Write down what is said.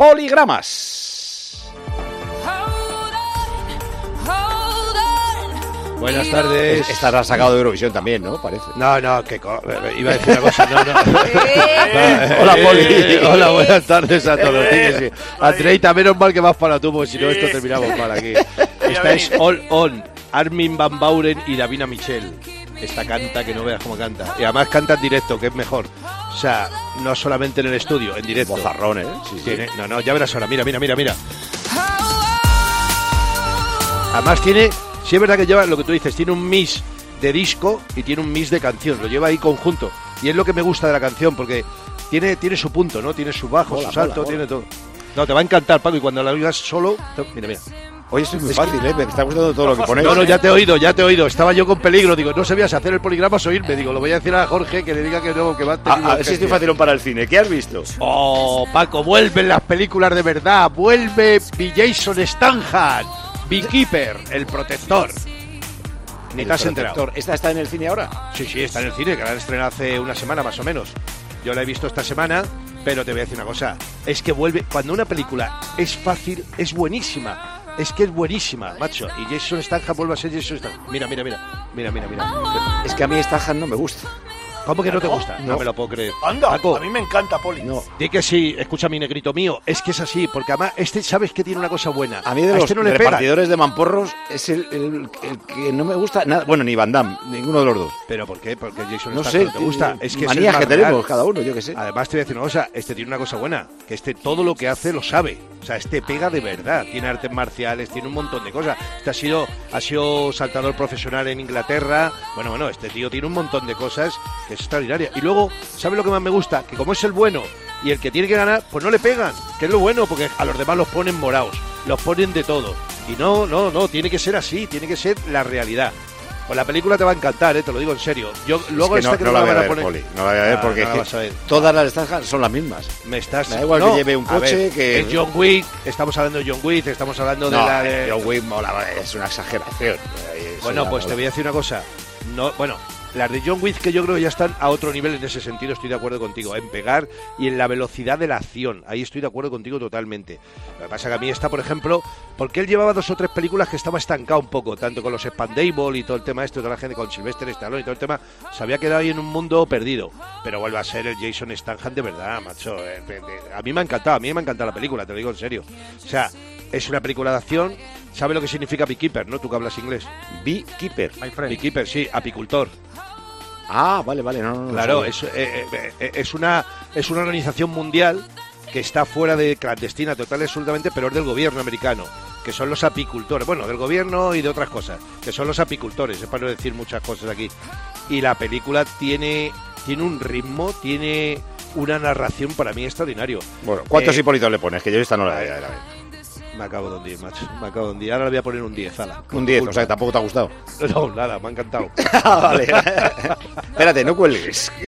Poligramas. Buenas tardes. Esta la has sacado de Eurovisión también, ¿no? Parece. No, iba a decir una cosa, no. Hola, Poli. Hola, buenas tardes a todos. Sí. Andreita, menos mal que vas para tú, porque si no esto terminamos mal aquí. Esta es All On, Armin van Buuren y Davina Michel. Esta canta que no veas cómo canta. Y además canta en directo, que es mejor. O sea, no solamente en el estudio, en directo. Bozarrón, ¿eh? Sí. No, ya verás ahora, mira. Además tiene... Sí es verdad que lleva lo que tú dices, tiene un mix de disco y tiene un mix de canción, lo lleva ahí conjunto. Y es lo que me gusta de la canción, porque tiene su punto, ¿no? Tiene su bajo, su salto, tiene todo. No, te va a encantar, Paco, y cuando la oigas solo... Mira. Oye, esto es muy fácil, ¿eh? Me está gustando todo lo que ponéis. No, ya te he oído. Estaba yo con peligro, digo, no sabías hacer el poligrama o oírme. Digo, lo voy a decir a Jorge que le diga que no, que va a... A ver si estoy facilón para el cine. ¿Qué has visto? Oh, Paco, vuelven las películas de verdad. Vuelve Jason Statham, Beekeeper, el protector. Ni te has enterado. ¿Esta está en el cine ahora? Sí, está en el cine, que la han estrenado hace una semana más o menos. Yo la he visto esta semana, pero te voy a decir una cosa. Es que vuelve, cuando una película es fácil, es buenísima. Es que es buenísima, macho. Y Jason Statham vuelve a ser Jason Statham. Mira. Es que a mí Statham no me gusta. ¿Cómo que no te gusta? No me lo puedo creer. Anda, Paco, a mí me encanta, Poli. No. Di que sí, escucha mi negrito mío. Es que es así, porque además sabes que tiene una cosa buena. A mí de los repartidores de mamporros es el que no me gusta nada. Bueno, ni Van Damme, ninguno de los dos. ¿Pero por qué? Porque Jason no Statham sé, no te gusta. Es que manías que tenemos real. cada uno, yo que sé. Además te voy a decir una cosa, tiene una cosa buena, que todo lo que hace lo sabe. O sea, pega de verdad. Tiene artes marciales, tiene un montón de cosas. Ha sido saltador profesional en Inglaterra. Bueno, este tío tiene un montón de cosas que es extraordinaria. Y luego, ¿sabes lo que más me gusta? Que como es el bueno y el que tiene que ganar, pues no le pegan. Que es lo bueno, porque a los demás los ponen morados, los ponen de todo. Y no, tiene que ser así, tiene que ser la realidad. Pues la película te va a encantar, te lo digo en serio. Yo luego es que no la voy a ver, Poli. No la voy a ver porque todas las Statham son las mismas. Me da igual que lleve un coche, que... Es John Wick, estamos hablando de John Wick, estamos hablando de la de... John Wick mola, es una exageración. Bueno, pues te voy a decir una cosa. Las de John Wick que yo creo que ya están a otro nivel en ese sentido, estoy de acuerdo contigo, en pegar y en la velocidad de la acción, ahí estoy de acuerdo contigo totalmente. Lo que pasa que a mí esta, por ejemplo, porque él llevaba 2 o 3 películas que estaba estancado un poco, tanto con los Expandables y todo el tema toda la gente con Sylvester Stallone y todo el tema, se había quedado ahí en un mundo perdido, pero vuelve a ser el Jason Statham de verdad, macho. A mí me ha encantado la película, te lo digo en serio. O sea, es una película de acción. ¿Sabe lo que significa beekeeper, no? Tú que hablas inglés. Beekeeper. Beekeeper, sí, apicultor. Ah, vale, no. Claro, es una organización mundial que está fuera de clandestina total y absolutamente, pero es del gobierno americano, que son los apicultores. Bueno, del gobierno y de otras cosas, que son los apicultores, es para no decir muchas cosas aquí. Y la película tiene un ritmo, tiene una narración para mí extraordinario. Bueno, ¿cuántos hipolitos le pones? Que yo esta no la voy a ver. Me acabo de hundir, macho. Ahora le voy a poner un 10, ala. Un 10, o sea que tampoco te ha gustado. No, nada, me ha encantado. Vale. Espérate, no cuelgues.